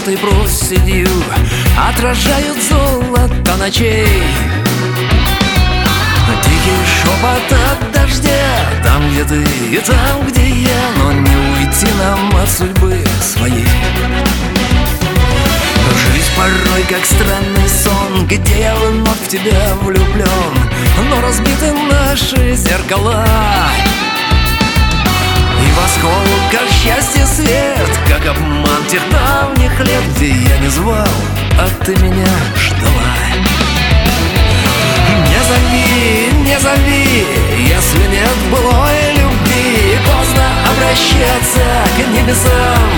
желтой проседью отражают золото ночей. Тихий шепот от дождя, там, где ты и там, где я, но не уйти нам от судьбы своей. Жизнь порой как странный сон, где я вновь в тебя влюблен, но разбиты наши зеркала. И в осколках счастья свет, как обман тех давних лет, где я не звал, а ты меня ждала. Не зови, если нет былой любви, поздно обращаться к небесам.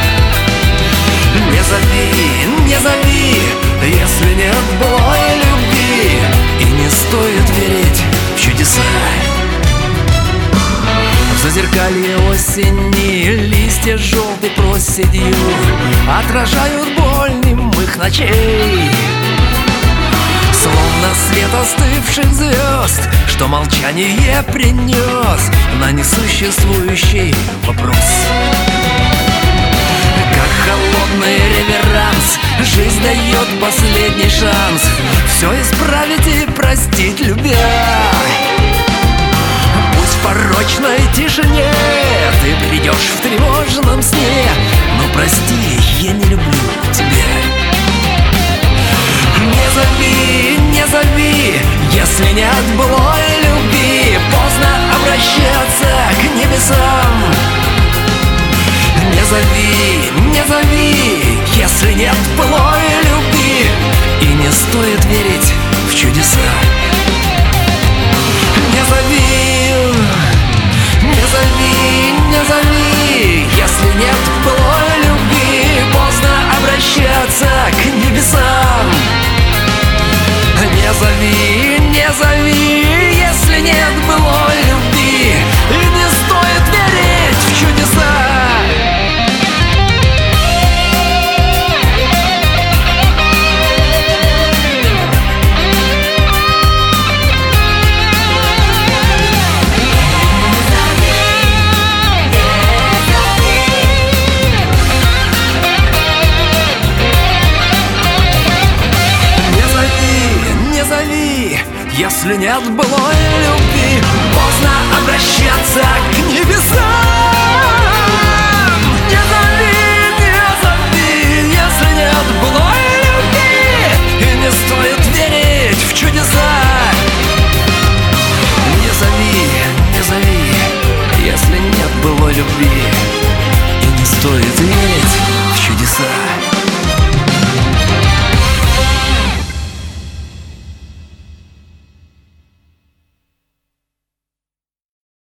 Не зови, если нет былой любви, и не стоит верить в чудеса. В зазеркалье осени листья желтой проседью отражают боль немых ночей. Словно свет остывших звезд, что молчание принес на несуществующий вопрос. Как холодный реверанс, жизнь дает последний шанс все исправить и простить, любя. Пусть в порочной тишине ты придешь в тревожном сне, но прости, я не люблю тебя. Не зови, если нет былой любви, поздно обращаться к небесам. Не зови, если нет былой любви, и не стоит верить в чудеса. Не зови, если нет былой любви, поздно обращаться к небесам. Не зови, если нет былой любви, и не стоит верить в чудеса. Если нет былой любви, поздно обращаться к небесам. Не зови, если нет былой любви, и не стоит верить в чудеса. Не зови, если нет былой любви, и не стоит верить